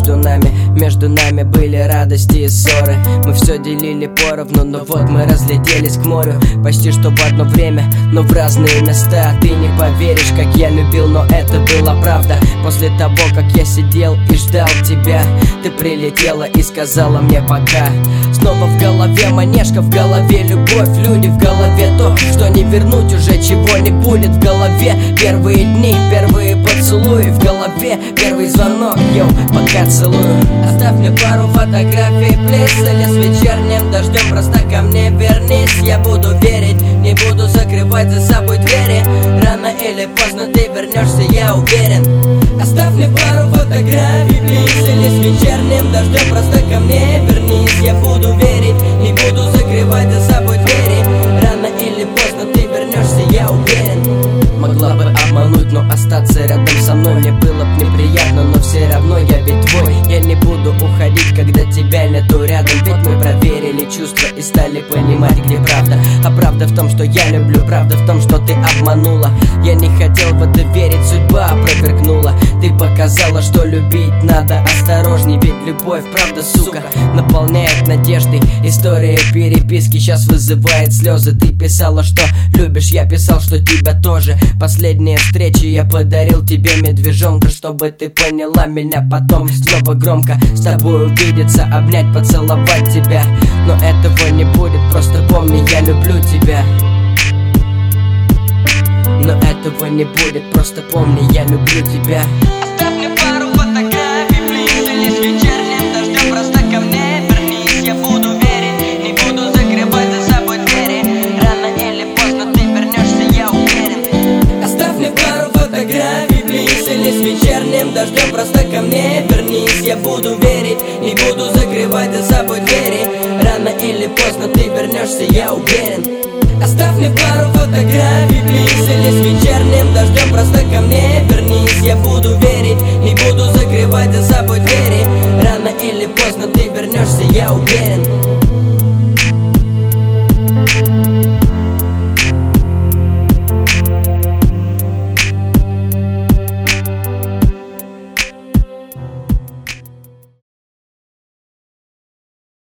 Между нами были радости и ссоры. Мы все делили поровну, но вот мы разлетелись к морю. Почти что в одно время, но в разные места. Ты не поверишь, как я любил, но это была правда. После того, как я сидел и ждал тебя, ты прилетела и сказала мне пока. Снова в голове манежка, в голове любовь, люди, в голове то, что не вернуть уже, чего не будет. В голове первые дни, первые поцелуи, в голове первый звонок, йоу, пока целую. Оставь мне пару фотографий, плиз, или с вечерним дождем просто ко мне вернись. Я буду верить, не буду закрывать за собой двери. Рано или поздно ты вернешься, я уверен. Оставь мне пару фотографий, плиз, или с вечерним дождем просто ко мне вернись. Я буду верить, не буду закрывать за собой двери. Рано или поздно ты вернешься, я уверен. Могла бы обмануть, но остаться рядом со мной мне было б неприятно, но все равно я ведь твой. Я не буду уходить, когда тебя нету рядом, ведь мы проверили чувства и стали понимать, где правда. А правда в том, что я люблю, правда в том, что ты обманула. Я не хотел в это верить, судьба опровергнула. Ты показала, что любить надо осторожней, ведь любовь, правда, сука, наполняет надеждой. История переписки сейчас вызывает слезы. Ты писала, что любишь, я писал, что тебя тоже. Последние встречи я подарил тебе медвежонка, чтобы ты поняла меня потом. Снова громко с тобой увидеться, обнять, поцеловать тебя. Но этого не будет, просто помни, я люблю тебя. Но этого не будет, просто помни, я люблю тебя. Оставь мне пару фотографий, плиз, или с вечерним дождем просто ко мне вернись. Я буду верить, не буду закрывать за собой двери. Рано или поздно ты вернешься, я уверен. Оставь мне пару фотографий, плиз, или с вечерним дождем просто ко мне вернись. Я буду верить, не буду закрывать за собой двери. Рано или поздно ты вернешься, я уверен. Оставь мне пару фотографий, плиз, или с вечерним дождем просто ко мне вернись. Я буду верить, не буду закрывать за собой двери. Рано или поздно ты вернешься, я уверен.